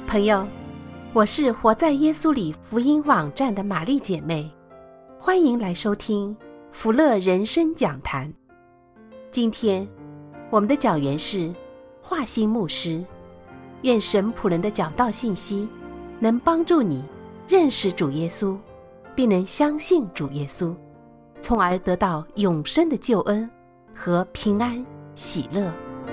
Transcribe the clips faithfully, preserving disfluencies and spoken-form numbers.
朋友，我是活在耶稣里福音网站的玛丽姐妹，欢迎来收听福乐人生讲坛。今天我们的讲员是华兴牧师，愿神仆人的讲道信息能帮助你认识主耶稣，并能相信主耶稣，从而得到永生的救恩和平安喜乐。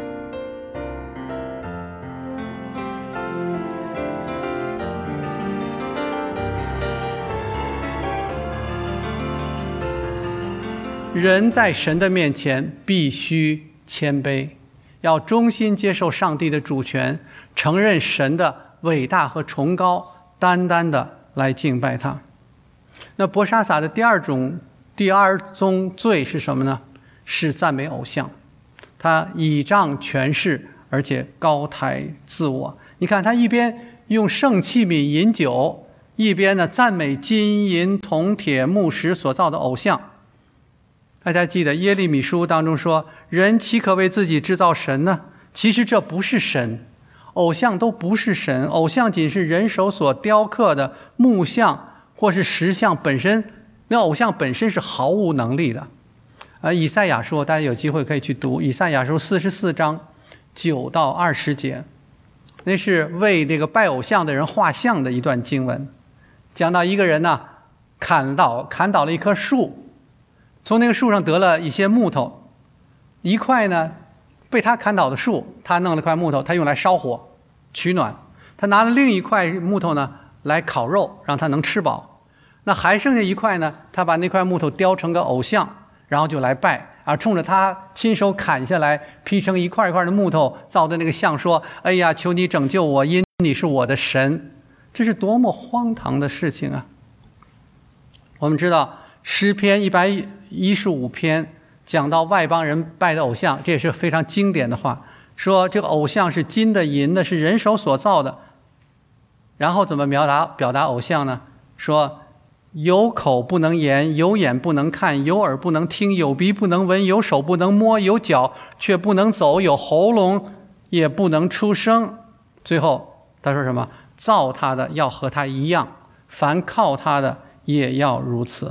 人在神的面前必须谦卑，要忠心接受上帝的主权，承认神的伟大和崇高，单单的来敬拜他。那伯沙撒的第二种第二宗罪是什么呢？是赞美偶像。他倚仗权势，而且高抬自我。你看他一边用圣器皿饮酒，一边呢赞美金银铜铁木石所造的偶像。大家记得耶利米书当中说，人岂可为自己制造神呢？其实这不是神，偶像都不是神，偶像仅是人手所雕刻的木像或是石像本身，那偶像本身是毫无能力的。而以赛亚书大家有机会可以去读，以赛亚书四十四章九到二十节，那是为这个拜偶像的人画像的一段经文，讲到一个人呢砍倒砍倒了一棵树，从那个树上得了一些木头，一块呢被他砍倒的树，他弄了块木头，他用来烧火取暖，他拿了另一块木头呢来烤肉，让他能吃饱。那还剩下一块呢，他把那块木头雕成个偶像，然后就来拜啊，冲着他亲手砍下来劈成一块一块的木头造的那个像说，哎呀，求你拯救我，因你是我的神。这是多么荒唐的事情啊！我们知道诗篇一百一十五篇讲到外邦人拜的偶像，这也是非常经典的话，说这个偶像是金的银的，是人手所造的。然后怎么表达表达偶像呢？说有口不能言，有眼不能看，有耳不能听，有鼻不能闻，有手不能摸，有脚却不能走，有喉咙也不能出声。最后他说什么？造他的要和他一样，凡靠他的也要如此。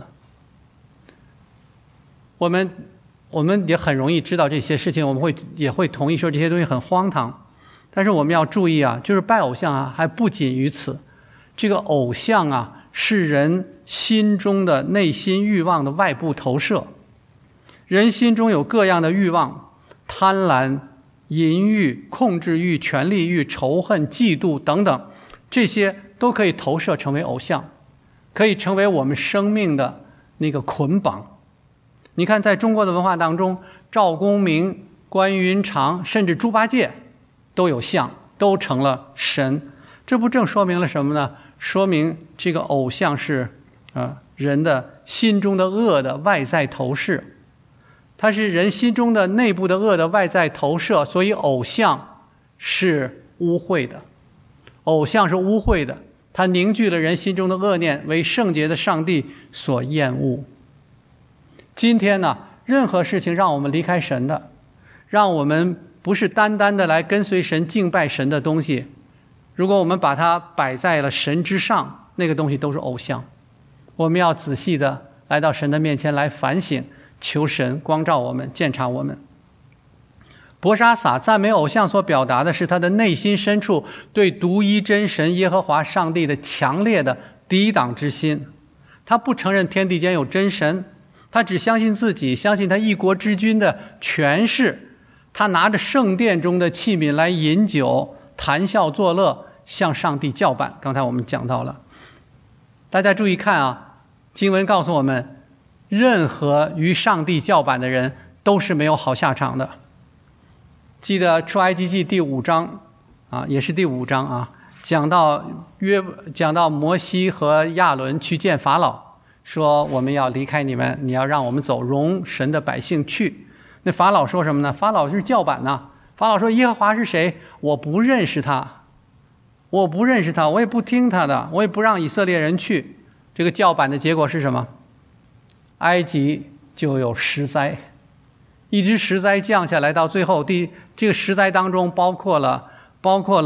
我们我们也很容易知道这些事情，我们会也会同意说这些东西很荒唐。但是我们要注意啊，就是拜偶像啊，还不仅于此。这个偶像啊，是人心中的内心欲望的外部投射。人心中有各样的欲望，贪婪、淫欲、控制欲、权力欲、仇恨、嫉妒等等，这些都可以投射成为偶像，可以成为我们生命的那个捆绑。你看在中国的文化当中，赵公明、关云长甚至猪八戒都有像，都成了神。这不正说明了什么呢？说明这个偶像是、呃、人的心中的恶的外在投射，它是人心中的内部的恶的外在投射，所以偶像是污秽的，偶像是污秽的，它凝聚了人心中的恶念，为圣洁的上帝所厌恶。今天呢，任何事情让我们离开神的，让我们不是单单的来跟随神敬拜神的东西，如果我们把它摆在了神之上，那个东西都是偶像。我们要仔细的来到神的面前来反省，求神光照我们，鉴察我们。伯沙撒赞美偶像所表达的是他的内心深处对独一真神耶和华上帝的强烈的抵挡之心。他不承认天地间有真神，他只相信自己，相信他一国之君的权势。他拿着圣殿中的器皿来饮酒，谈笑作乐，向上帝叫板。刚才我们讲到了，大家注意看啊，经文告诉我们，任何与上帝叫板的人都是没有好下场的。记得出埃及记第五章啊，也是第五章啊，讲到约讲到摩西和亚伦去见法老，说我们要离开你们，你要让我们走，容神的百姓去。那法老说什么呢？法老是叫板呢。法老说耶和华是谁？我不认识他，我不认识他，我也不听他的，我也不让以色列人去。这个叫板的结果是什么？埃及就有十灾，一直十灾降下来，到最后第这个十灾当中包括了包括了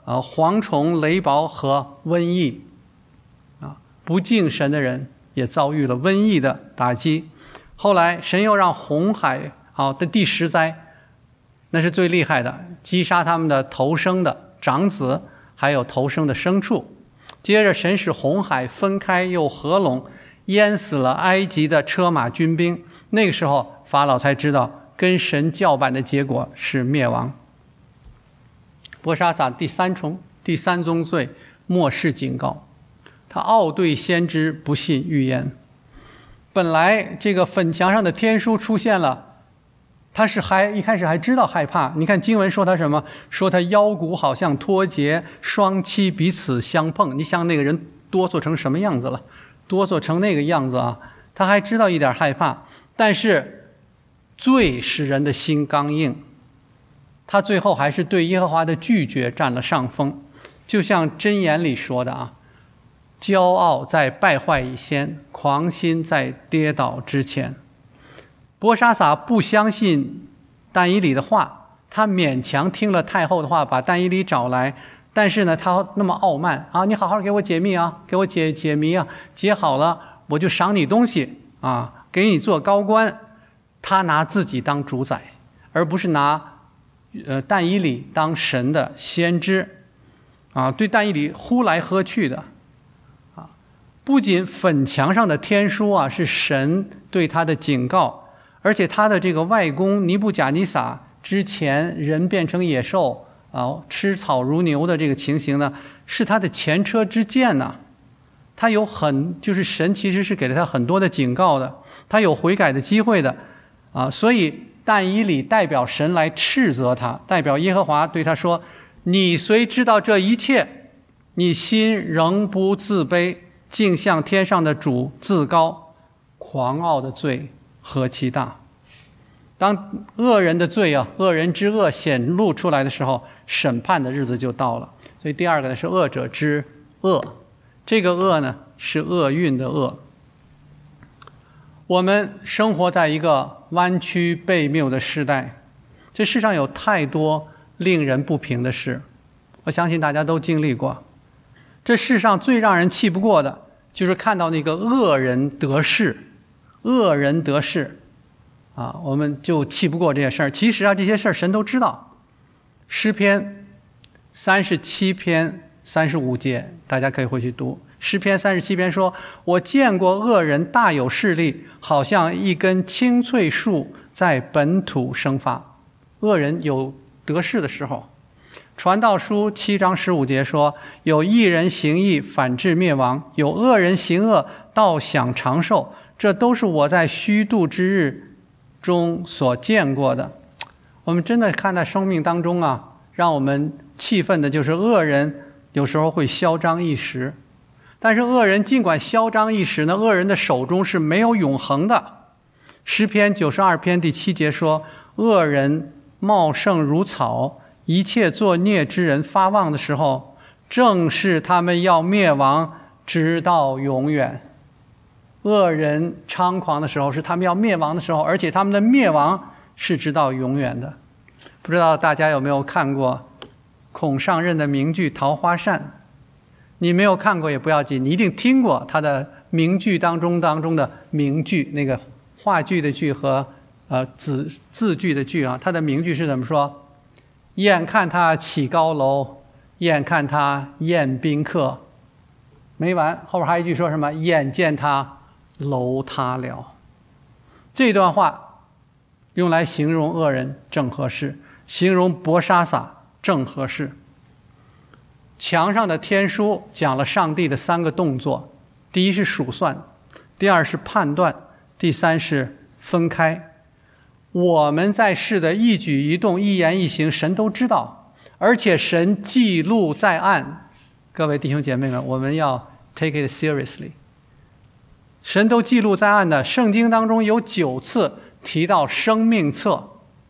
呃蝗虫、雷雹和瘟疫啊，不敬神的人也遭遇了瘟疫的打击。后来神又让红海啊的第十灾，那是最厉害的，击杀他们的头生的长子，还有头生的牲畜。接着神使红海分开又合拢，淹死了埃及的车马军兵。那个时候法老才知道跟神叫板的结果是灭亡。伯沙撒第三重第三宗罪，漠视警告，他傲对先知，不信预言。本来这个粉墙上的天书出现了，他是还一开始还知道害怕。你看经文说他什么？说他腰骨好像脱节，双膝彼此相碰。你想那个人哆嗦成什么样子了？哆嗦成那个样子啊！他还知道一点害怕，但是罪使人的心刚硬，他最后还是对耶和华的拒绝占了上风。就像箴言里说的啊，骄傲在败坏以先，狂心在跌倒之前。伯沙撒不相信但以理的话，他勉强听了太后的话，把但以理找来，但是呢，他那么傲慢啊，你好好给我解密啊，给我解解谜啊，解好了我就赏你东西啊，给你做高官。他拿自己当主宰，而不是拿呃但以理当神的先知啊，对但以理呼来喝去的啊。不仅粉墙上的天书啊是神对他的警告，而且他的这个外公尼布甲尼撒之前人变成野兽啊，吃草如牛的这个情形呢，是他的前车之鉴呢、啊。他有很就是神其实是给了他很多的警告的，他有悔改的机会的啊，所以但以理代表神来斥责他，代表耶和华对他说：你虽知道这一切，你心仍不自卑，竟向天上的主自高，狂傲的罪何其大！当恶人的罪啊，恶人之恶显露出来的时候，审判的日子就到了。所以第二个呢是恶者之恶，这个恶呢是厄运的恶。我们生活在一个弯曲悖谬的时代，这世上有太多令人不平的事，我相信大家都经历过。这世上最让人气不过的就是看到那个恶人得势，恶人得势啊，我们就气不过这些事儿。其实啊，这些事儿神都知道。诗篇三十七篇三十五节，大家可以回去读。诗篇三十七篇说：我见过恶人大有势力，好像一根青翠树在本土生发。恶人有得势的时候。传道书七章十五节说：有义人行义，反致灭亡；有恶人行恶，倒享长寿。这都是我在虚度之日中所见过的。我们真的看在生命当中啊，让我们气愤的就是恶人有时候会嚣张一时，但是恶人尽管嚣张一时呢，恶人的手中是没有永恒的。诗篇九十二篇第七节说：恶人茂盛如草，一切作孽之人发旺的时候，正是他们要灭亡，直到永远。恶人猖狂的时候是他们要灭亡的时候，而且他们的灭亡是直到永远的。不知道大家有没有看过孔尚任的名剧《桃花扇》？你没有看过也不要紧，你一定听过他的名剧当中当中的名句，那个话剧的剧和呃字字句的句啊。他的名句是怎么说？眼看他起高楼，眼看他宴宾客，没完，后边还有一句说什么？眼见他楼塌了。这段话用来形容恶人正合适，形容伯沙撒正合适。墙上的天书讲了上帝的三个动作，第一是数算，第二是判断，第三是分开。我们在世的一举一动一言一行神都知道，而且神记录在案。各位弟兄姐妹们，我们要 take it seriously。 神都记录在案的，圣经当中有九次提到生命册，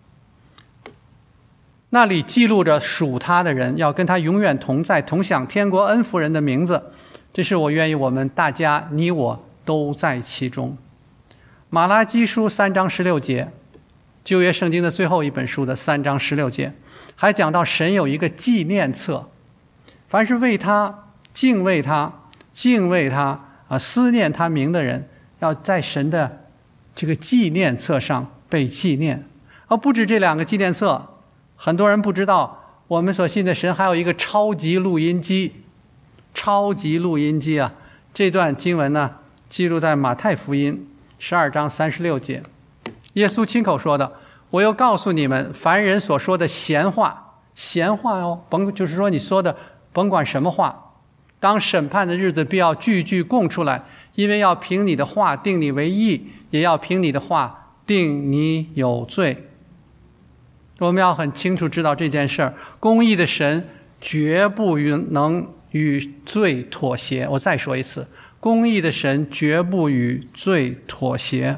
那里记录着属他的人要跟他永远同在，同享天国恩福人的名字。这是我愿意我们大家你我都在其中。马拉基书三章十六节，旧约圣经的最后一本书的三章十六节，还讲到神有一个纪念册凡是为他敬畏他敬畏他啊思念他名的人，要在神的这个纪念册上被纪念。而不止这两个纪念册，很多人不知道，我们所信的神还有一个超级录音机。超级录音机啊！这段经文呢，记录在马太福音十二章三十六节，耶稣亲口说的：“我又告诉你们，凡人所说的闲话，闲话哦，甭就是说你说的甭管什么话，当审判的日子必要句句供出来，因为要凭你的话定你为义，也要凭你的话定你有罪。”我们要很清楚知道这件事儿，公义的神绝不能与罪妥协。我再说一次，公义的神绝不与罪妥协，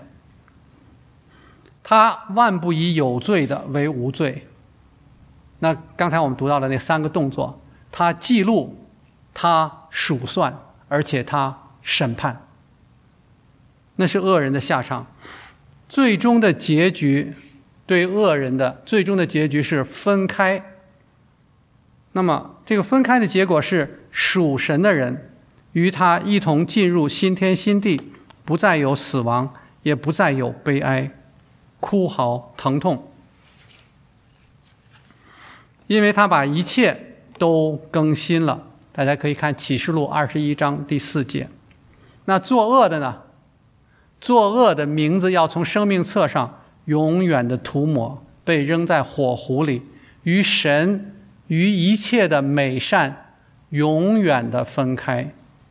他万不以有罪的为无罪。那刚才我们读到的那三个动作，他记录，他数算，而且他审判，那是恶人的下场。最终的结局，对恶人的最终的结局是分开。那么这个分开的结果是，属神的人与他一同进入新天新地，不再有死亡，也不再有悲哀、哭嚎、疼痛，因为他把一切都更新了。大家可以看启示录二十一章第四节。那作恶的呢？作恶的名字要从生命册上永远的涂抹，被扔在火湖里，与神与一切的美善永远的分开。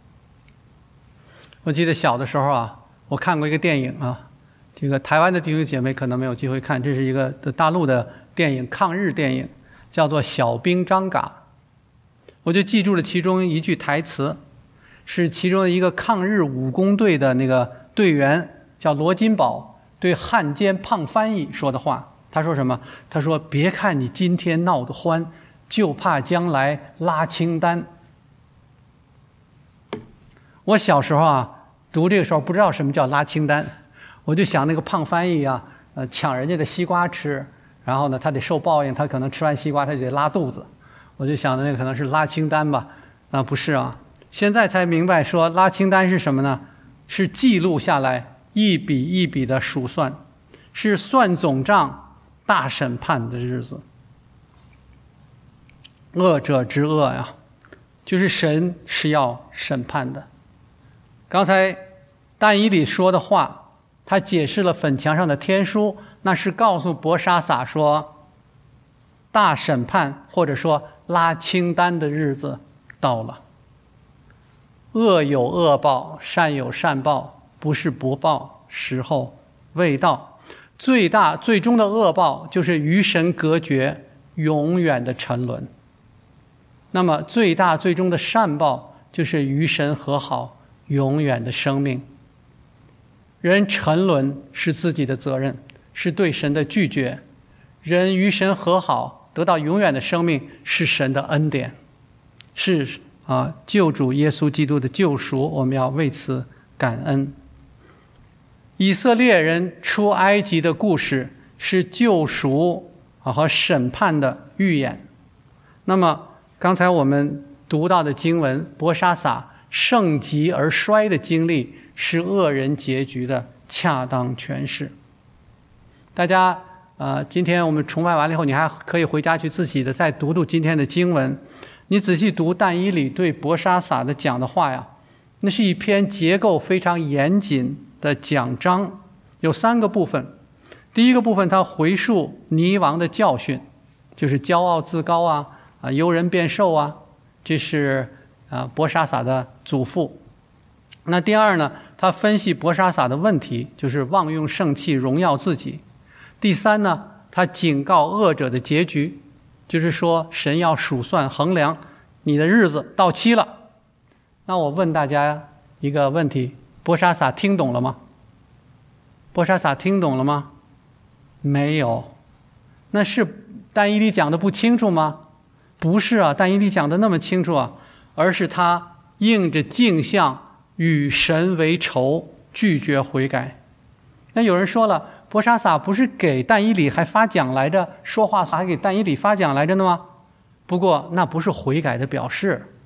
我记得小的时候啊，我看过一个电影啊，这个台湾的弟兄姐妹可能没有机会看，这是一个大陆的电影，抗日电影，叫做《小兵张嘎》。我就记住了其中一句台词，是其中的一个抗日武工队的那个队员叫罗金宝对汉奸胖翻译说的话。他说什么？他说：“别看你今天闹得欢，就怕将来拉清单。”我小时候啊，读这个时候不知道什么叫拉清单，我就想那个胖翻译啊，呃，抢人家的西瓜吃，然后呢，他得受报应，他可能吃完西瓜他就得拉肚子，我就想的那个可能是拉清单吧。啊，不是啊，现在才明白说拉清单是什么呢？是记录下来，一笔一笔的数算，是算总账、大审判的日子。恶者之恶呀，就是神是要审判的。刚才但以理说的话，他解释了粉墙上的天书，那是告诉伯沙撒说，大审判或者说拉清单的日子到了。恶有恶报，善有善报，不是不报，时候未到。最大最终的恶报就是与神隔绝，永远的沉沦。那么最大最终的善报就是与神和好，永远的生命。人沉沦是自己的责任，是对神的拒绝；人与神和好，得到永远的生命，是神的恩典，是啊救主耶稣基督的救赎，我们要为此感恩。以色列人出埃及的故事是救赎啊和审判的预演。那么刚才我们读到的经文，伯沙撒盛极而衰的经历，是恶人结局的恰当诠释。大家呃，今天我们崇拜完了以后，你还可以回家去自己的再读读今天的经文。你仔细读但以理对伯沙撒的讲的话呀，那是一篇结构非常严谨的讲章，有三个部分。第一个部分，他回述尼王的教训，就是骄傲自高啊，啊，由人变兽啊，这是啊伯沙撒的祖父。那第二呢，他分析伯沙撒的问题，就是妄用圣器荣耀自己。第三呢，他警告恶者的结局，就是说神要数算衡量，你的日子到期了。那我问大家一个问题，伯沙撒听懂了吗？伯沙撒听懂了吗？没有。那是但以理讲的不清楚吗？不是啊，但以理讲的那么清楚啊，而是他硬着镜像与神为仇，拒绝悔改。那有人说了，伯沙撒不是给但以理还发奖来着，说话还给但以理发奖来着呢吗？不过那不是悔改的表示，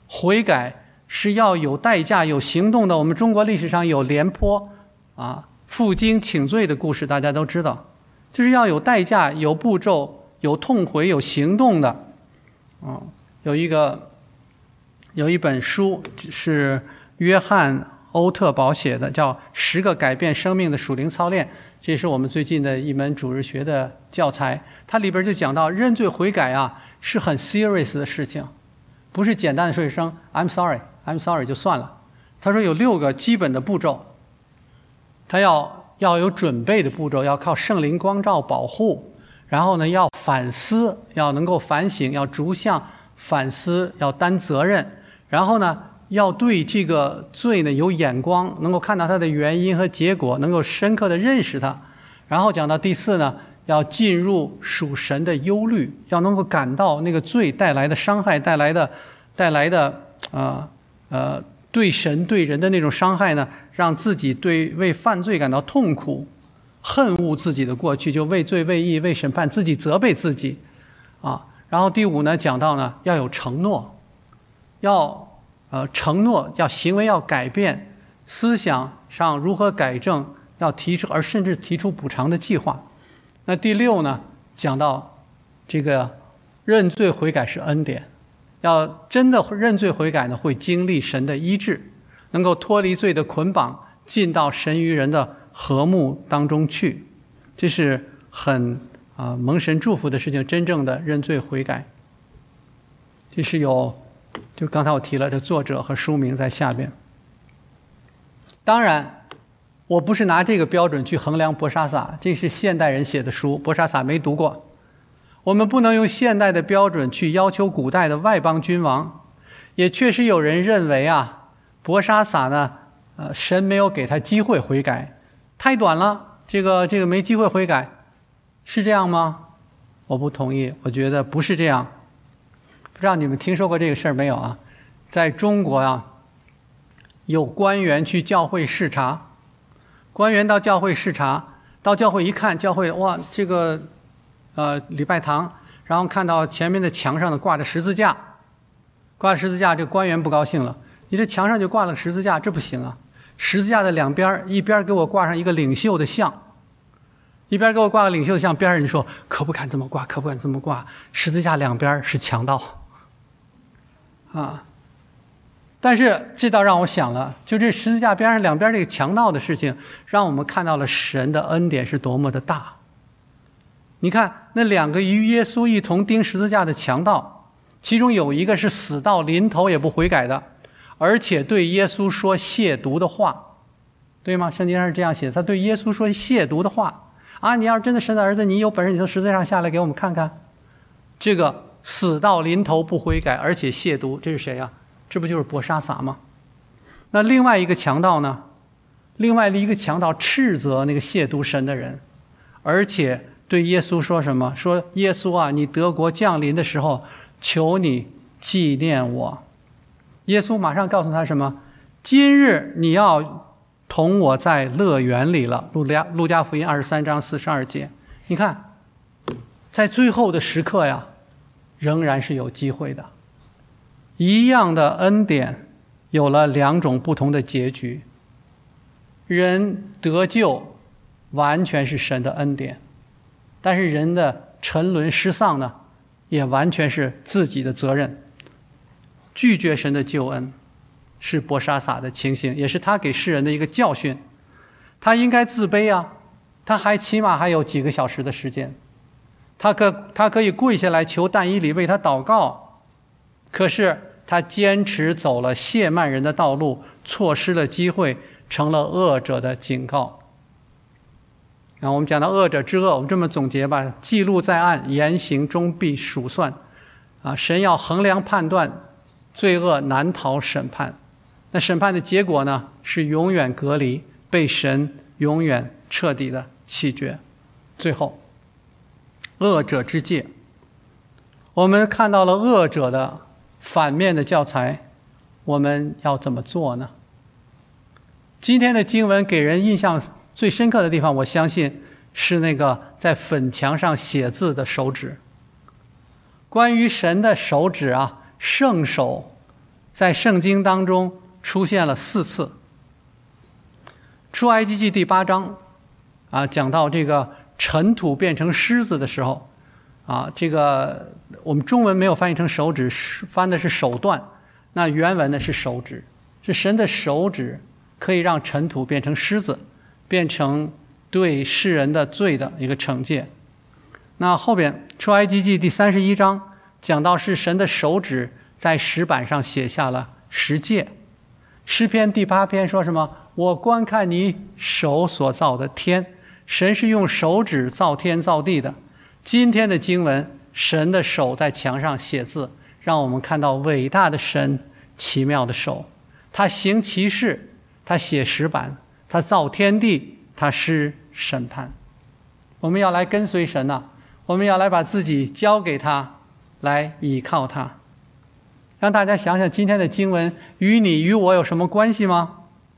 悔改是要有代价、有行动的。我们中国历史上有廉颇啊负荆请罪的故事，大家都知道，就是要有代价、有步骤、有痛悔、有行动的。嗯，有一个有一本书是约翰欧特堡写的，叫《十个改变生命的属灵操练》，这是我们最近的一门主日学的教材。它里边就讲到，认罪悔改啊是很 serious 的事情，不是简单的说一声 I'm sorry I'm sorry 就算了。他说有六个基本的步骤，他要要有准备的步骤，要靠圣灵光照保护，然后呢要反思，要能够反省，要逐项反思，要担责任，然后呢要对这个罪呢有眼光，能够看到它的原因和结果，能够深刻的认识它。然后讲到第四呢，要进入属神的忧虑，要能够感到那个罪带来的伤害，带来的带来的呃呃对神对人的那种伤害呢，让自己对为犯罪感到痛苦，恨恶自己的过去，就为罪为义为审判自己责备自己啊。然后第五呢讲到呢要有承诺，要呃承诺，要行为要改变，思想上如何改正，要提出，而甚至提出补偿的计划。那第六呢讲到这个认罪悔改是恩典，要真的认罪悔改呢会经历神的医治，能够脱离罪的捆绑，进到神与人的和睦当中去，这是很啊、呃、蒙神祝福的事情，真正的认罪悔改。这是有就刚才我提了的作者和书名在下边。当然我不是拿这个标准去衡量博沙撒，这是现代人写的书，博沙撒没读过。我们不能用现代的标准去要求古代的外邦君王。也确实有人认为啊，博沙撒呢，呃，神没有给他机会悔改，太短了，这个这个没机会悔改，是这样吗？我不同意，我觉得不是这样。不知道你们听说过这个事儿没有啊？在中国啊，有官员去教会视察，官员到教会视察，到教会一看，教会哇，这个呃礼拜堂，然后看到前面的墙上呢挂着十字架，挂十字架，这个官员不高兴了，你这墙上就挂了十字架，这不行啊！十字架的两边，一边给我挂上一个领袖的像，一边给我挂个领袖的像，边上人说可不敢这么挂，可不敢这么挂，十字架两边是强盗啊！但是这倒让我想了，就这十字架边上两边这个强盗的事情，让我们看到了神的恩典是多么的大。你看那两个与耶稣一同钉十字架的强盗，其中有一个是死到临头也不悔改的，而且对耶稣说亵渎的话，对吗？圣经上是这样写的，他对耶稣说亵渎的话啊！你要是真的神的儿子，你有本事你从十字架上下来给我们看看。这个死到临头不悔改，而且亵渎，这是谁啊？这不就是博沙撒吗？那另外一个强盗呢？另外一个强盗斥责那个亵渎神的人，而且对耶稣说什么？说耶稣啊，你得国降临的时候，求你纪念我。耶稣马上告诉他什么？今日你要同我在乐园里了。路加路加福音二十三章四十二节。你看，在最后的时刻呀，仍然是有机会的。一样的恩典，有了两种不同的结局。人得救完全是神的恩典，但是人的沉沦失丧呢，也完全是自己的责任。拒绝神的救恩是博沙撒的情形，也是他给世人的一个教训。他应该自卑啊，他还起码还有几个小时的时间，他可他可以跪下来求但以理为他祷告，可是他坚持走了亵慢人的道路，错失了机会，成了恶者的警告。然后我们讲到恶者之恶，我们这么总结吧：记录在案，言行终必数算。啊，神要衡量判断，罪恶难逃审判。那审判的结果呢，是永远隔离，被神永远彻底的弃绝。最后，恶者之戒，我们看到了恶者的反面的教材，我们要怎么做呢？今天的经文给人印象最深刻的地方，我相信是那个在粉墙上写字的手指。关于神的手指啊，圣手， 在圣经当中出现了四次。出埃及记第八章啊，讲到这个尘土变成狮子的时候啊，这个我们中文没有翻译成手指，翻的是手段，那原文呢是手指，是神的手指可以让尘土变成狮子，变成对世人的罪的一个惩戒。那后边出埃及记第三十一章讲到是神的手指在石板上写下了十诫。诗篇第八篇说什么？我观看你手所造的天，神是用手指造天造地的。今天的经文，神的手在墙上写字，让我们看到伟大的神奇妙的手，他行奇事，他写石板，他造天地，他施审判。我们要来跟随神呐、啊，我们要来把自己交给他，来倚靠他。让大家想想今天的经文与你与我有什么关系吗？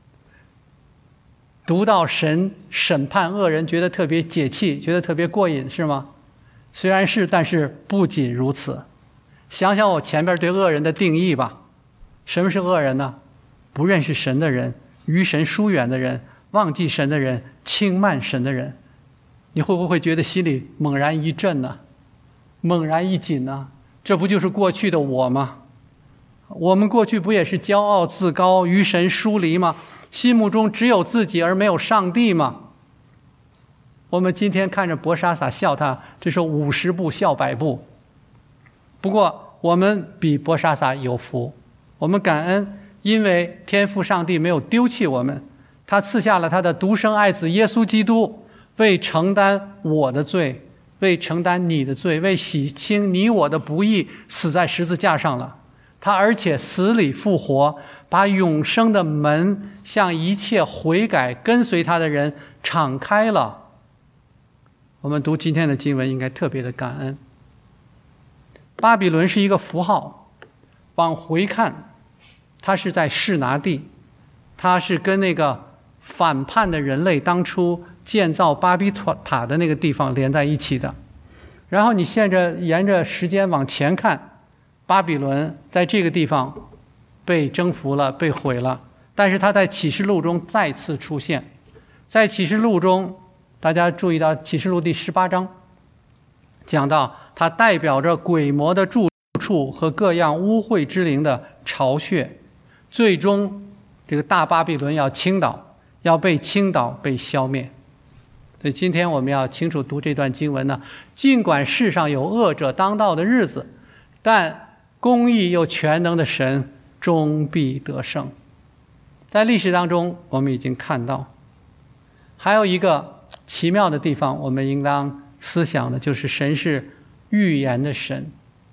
读到神审判恶人觉得特别解气，觉得特别过瘾，是吗？虽然是，但是不仅如此。想想我前边对恶人的定义吧。什么是恶人呢？不认识神的人，与神疏远的人，忘记神的人，轻慢神的人。你会不会觉得心里猛然一震呢？猛然一紧呢？这不就是过去的我吗？我们过去不也是骄傲自高，与神疏离吗？心目中只有自己而没有上帝吗？我们今天看着伯沙撒笑他，这是五十步笑百步。不过我们比伯沙撒有福，我们感恩，因为天父上帝没有丢弃我们，他赐下了他的独生爱子耶稣基督，为承担我的罪，为承担你的罪，为洗清你我的不义，死在十字架上了。他而且死里复活，把永生的门向一切悔改跟随他的人敞开了。我们读今天的经文应该特别的感恩。巴比伦是一个符号，往回看它是在示拿地，它是跟那个反叛的人类当初建造巴比塔的那个地方连在一起的。然后你现在沿着时间往前看，巴比伦在这个地方被征服了，被毁了，但是它在启示录中再次出现。在启示录中，大家注意到启示录第十八章讲到它代表着鬼魔的住处和各样污秽之灵的巢穴，最终这个大巴比伦要倾倒，要被倾倒，被消灭。所以今天我们要清楚读这段经文呢，尽管世上有恶者当道的日子，但公义又全能的神终必得胜。在历史当中我们已经看到，还有一个奇妙的地方我们应当思想的，就是神是预言的神。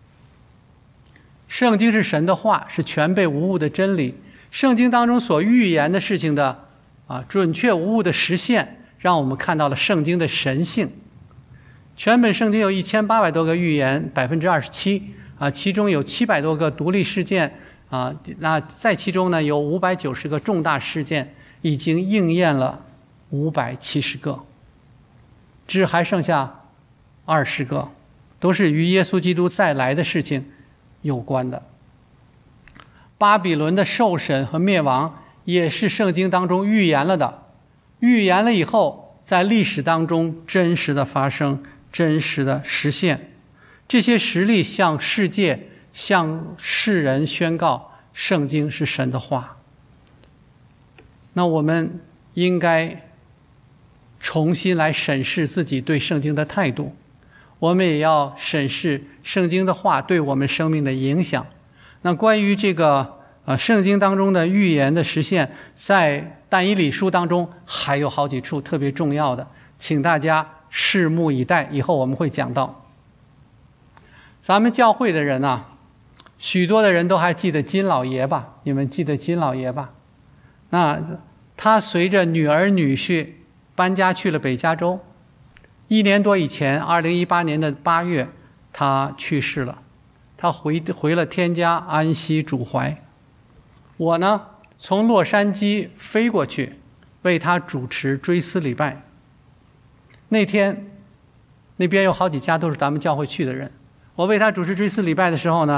圣经是神的话，是全备无误的真理。圣经当中所预言的事情的啊准确无误的实现，让我们看到了圣经的神性。全本圣经有一千八百多个预言，百分之二十七啊，其中有七百多个独立事件啊，那在其中呢有五百九十个重大事件已经应验了五百七十个，只还剩下二十个，都是与耶稣基督再来的事情有关的。巴比伦的受审和灭亡也是圣经当中预言了的，预言了以后在历史当中真实的发生，真实的实现。这些实例向世界向世人宣告圣经是神的话。那我们应该重新来审视自己对圣经的态度，我们也要审视圣经的话对我们生命的影响。那关于这个呃圣经当中的预言的实现，在但以理书当中还有好几处特别重要的，请大家拭目以待，以后我们会讲到。咱们教会的人啊，许多的人都还记得金老爷吧？你们记得金老爷吧？那他随着女儿女婿搬家去了北加州，一年多以前，二零一八年的八月，他去世了。他回回了天家，安息主怀。我呢，从洛杉矶飞过去，为他主持追思礼拜。那天，那边有好几家都是咱们教会去的人。我为他主持追思礼拜的时候呢，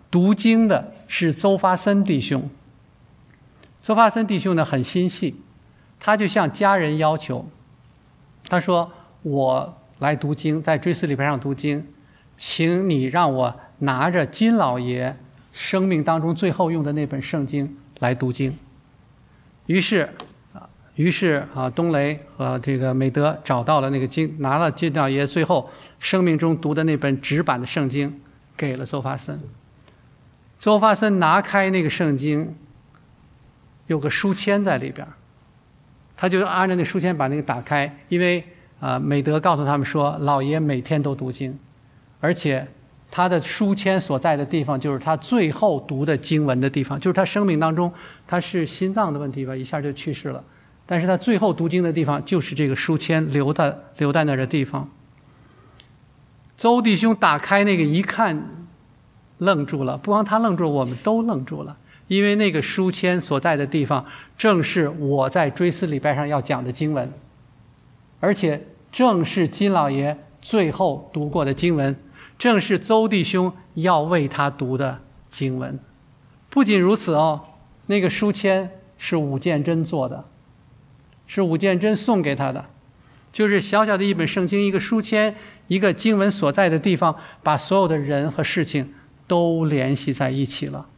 读经的是邹发森弟兄。邹发森弟兄呢很心细，他就向家人要求，他说我来读经，在追思礼拜上读经，请你让我拿着金老爷生命当中最后用的那本圣经来读经。于是于是啊，东雷和这个美德找到了那个经，拿了金老爷最后生命中读的那本纸版的圣经，给了邹发森。邹发森拿开那个圣经，有个书签在里边，他就按照那书签把那个打开，因为啊、呃，美德告诉他们说，老爷每天都读经，而且他的书签所在的地方就是他最后读的经文的地方，就是他生命当中他是心脏的问题吧，一下就去世了。但是他最后读经的地方就是这个书签留的留在那儿的地方。邹弟兄打开那个一看，愣住了，不光他愣住了，我们都愣住了，因为那个书签所在的地方正是我在追思礼拜上要讲的经文，而且正是金老爷最后读过的经文，正是邹弟兄要为他读的经文。不仅如此哦，那个书签是武建真做的，是武建真送给他的，就是小小的一本圣经，一个书签，一个经文所在的地方，把所有的人和事情都联系在一起了。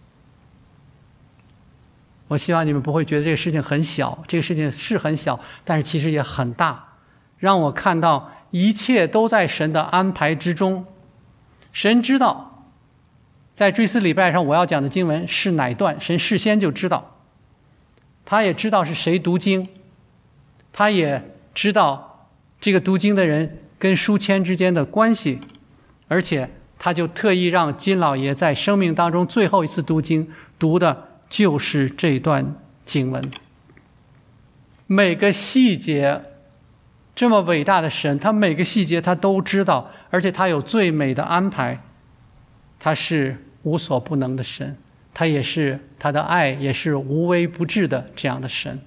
我希望你们不会觉得这个事情很小，这个事情是很小，但是其实也很大，让我看到一切都在神的安排之中。神知道在追思礼拜上我要讲的经文是哪段，神事先就知道，他也知道是谁读经，他也知道这个读经的人跟书签之间的关系，而且他就特意让金老爷在生命当中最后一次读经读的就是这段经文。每个细节，这么伟大的神，他每个细节他都知道，而且他有最美的安排，他是无所不能的神，他也是他的爱也是无微不至的这样的神。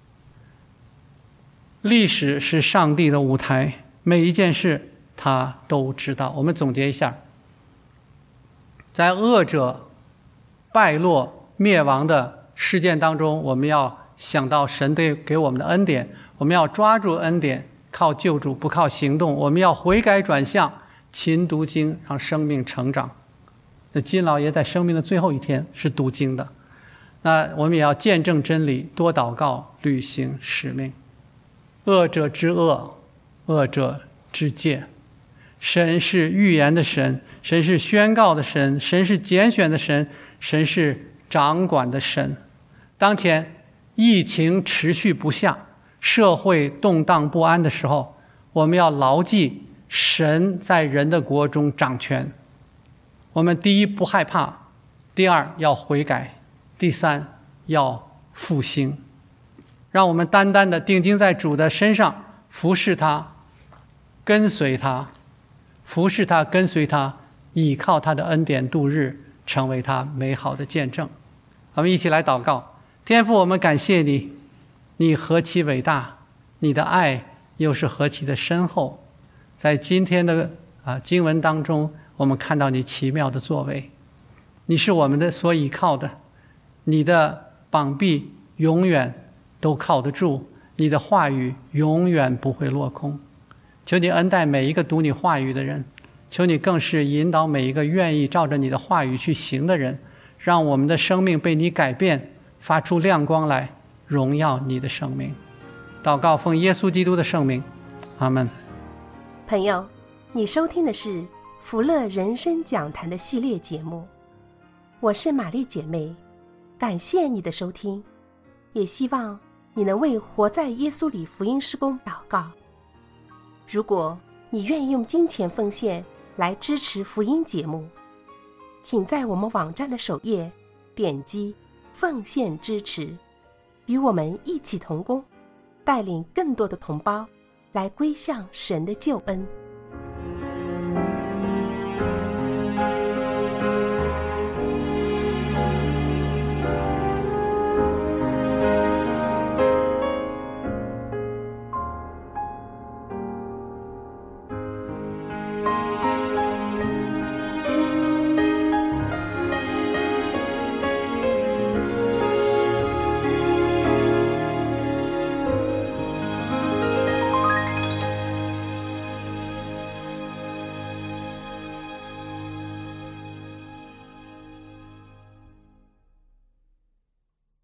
历史是上帝的舞台，每一件事他都知道。我们总结一下，在恶者败落灭亡的事件当中，我们要想到神对给我们的恩典，我们要抓住恩典，靠救主不靠行动，我们要悔改转向，勤读经，让生命成长。那金老爷在生命的最后一天是读经的，那我们也要见证真理，多祷告，履行使命。恶者之恶，恶者之戒。神是预言的神，神是宣告的神，神是拣选的神，神是掌管的神。当前疫情持续不下，社会动荡不安的时候，我们要牢记神在人的国中掌权。我们第一不害怕，第二要悔改，第三要复兴。让我们单单的定睛在主的身上，服侍他，跟随他，服侍他，跟随他，倚靠他的恩典度日，成为他美好的见证。我们一起来祷告。天父，我们感谢你，你何其伟大，你的爱又是何其的深厚。在今天的啊经文当中，我们看到你奇妙的作为，你是我们的所倚靠的，你的膀臂永远都靠得住，你的话语永远不会落空。求你恩待每一个读你话语的人，求你更是引导每一个愿意照着你的话语去行的人，让我们的生命被你改变，发出亮光来，荣耀你的生命。祷告奉耶稣基督的圣名，阿们。 朋友，你收听的是福乐人生讲坛的系列节目，我是玛丽姐妹，感谢你的收听，也希望你能为活在耶稣里福音事工祷告。如果你愿意用金钱奉献来支持福音节目，请在我们网站的首页点击奉献支持，与我们一起同工，带领更多的同胞来归向神的救恩。